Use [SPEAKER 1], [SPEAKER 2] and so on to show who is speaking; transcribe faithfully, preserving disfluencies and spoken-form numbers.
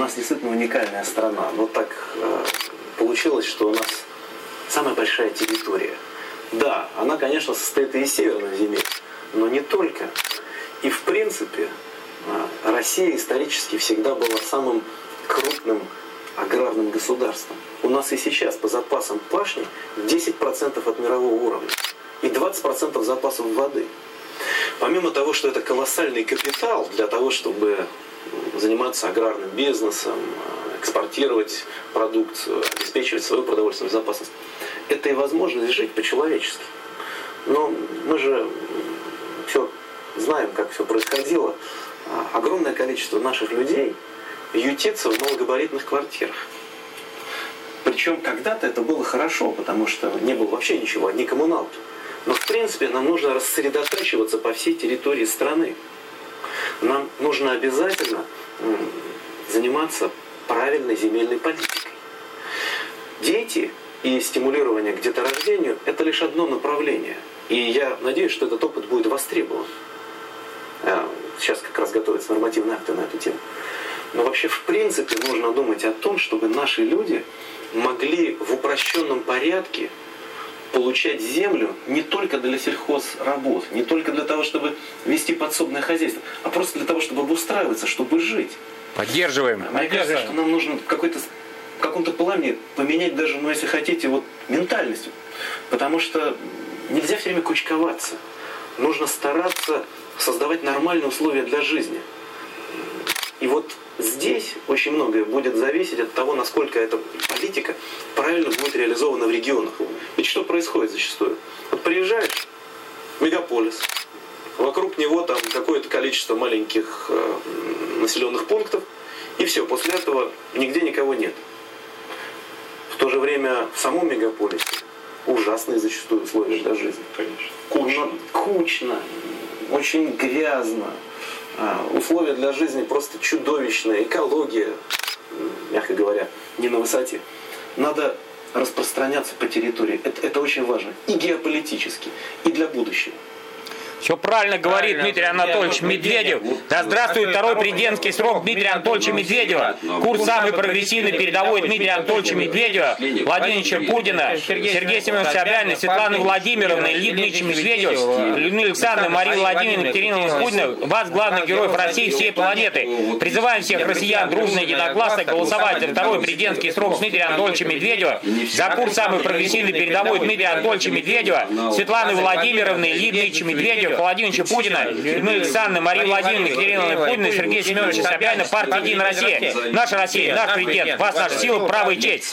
[SPEAKER 1] нас действительно уникальная страна. Но так э, получилось, что у нас самая большая территория. Да, она, конечно, состоит и из северных земель, но не только. И в принципе э, Россия исторически всегда была самым крупным аграрным государством. У нас и сейчас по запасам пашни десять процентов от мирового уровня и двадцать процентов запасов воды. Помимо того, что это колоссальный капитал для того, чтобы заниматься аграрным бизнесом, экспортировать продукцию, обеспечивать свою продовольственную безопасность, это и возможность жить по-человечески. Но мы же все знаем, как все происходило. Огромное количество наших людей ютится в малогабаритных квартирах. Причем когда-то это было хорошо, потому что не было вообще ничего, одни коммуналки. Но в принципе нам нужно рассредотачиваться по всей территории страны. Нам нужно обязательно заниматься правильной земельной политикой. Дети и стимулирование к деторождению – это лишь одно направление. И я надеюсь, что этот опыт будет востребован. Сейчас как раз готовятся нормативные акты на эту тему. Но вообще, в принципе, нужно думать о том, чтобы наши люди могли в упрощенном порядке получать землю не только для сельхозработ, не только для того, чтобы вести подсобное хозяйство, а просто для того, чтобы обустраиваться, чтобы жить.
[SPEAKER 2] Поддерживаем.
[SPEAKER 1] Мне кажется, что нам нужно какой-то, в каком-то плане поменять даже, ну, если хотите, вот ментальность. Потому что нельзя все время кучковаться. Нужно стараться создавать нормальные условия для жизни. И вот здесь очень многое будет зависеть от того, насколько эта политика правильно будет реализована в регионах. Ведь что происходит зачастую? Вот приезжаешь в мегаполис, вокруг него там какое-то количество маленьких э, населенных пунктов, и все, после этого нигде никого нет. В то же время в самом мегаполисе ужасные зачастую условия для жизни.
[SPEAKER 3] Конечно.
[SPEAKER 1] Кучно, кучно, очень грязно. А, условия для жизни просто чудовищные, экология, мягко говоря, не на высоте. Надо распространяться по территории. Это, это очень важно. И геополитически, и для будущего.
[SPEAKER 2] Все правильно говорит Дмитрий Анатольевич Медведев. Да здравствует второй президентский срок Дмитрия Анатольевича Медведева. Курс самый прогрессивный передовой Дмитрия Анатольевича Медведева, Владимира Путина, Сергея Семеновича Собянина, Светланы Владимировны, Ильи Дмитриевича Медведева, Людмила Александровна, Мария Владимировна, Екатерина Путина, вас, главных героев России, всей планеты. Призываем всех россиян дружно и единогласно голосовать за второй президентский срок Дмитрия Анатольевича Медведева, за курс самый прогрессивный передовой Дмитрия Анатольевича Медведева, Светланы Владимировны, Ильи Дмитриевича Медведева, Владимировича Путина, Людмила Александровна, Мария Владимировна, Екатерина Путина, Сергея Семеновича Собянина, партия «Единая Россия». Наша Россия, наш президент, вас наша сила, право и честь.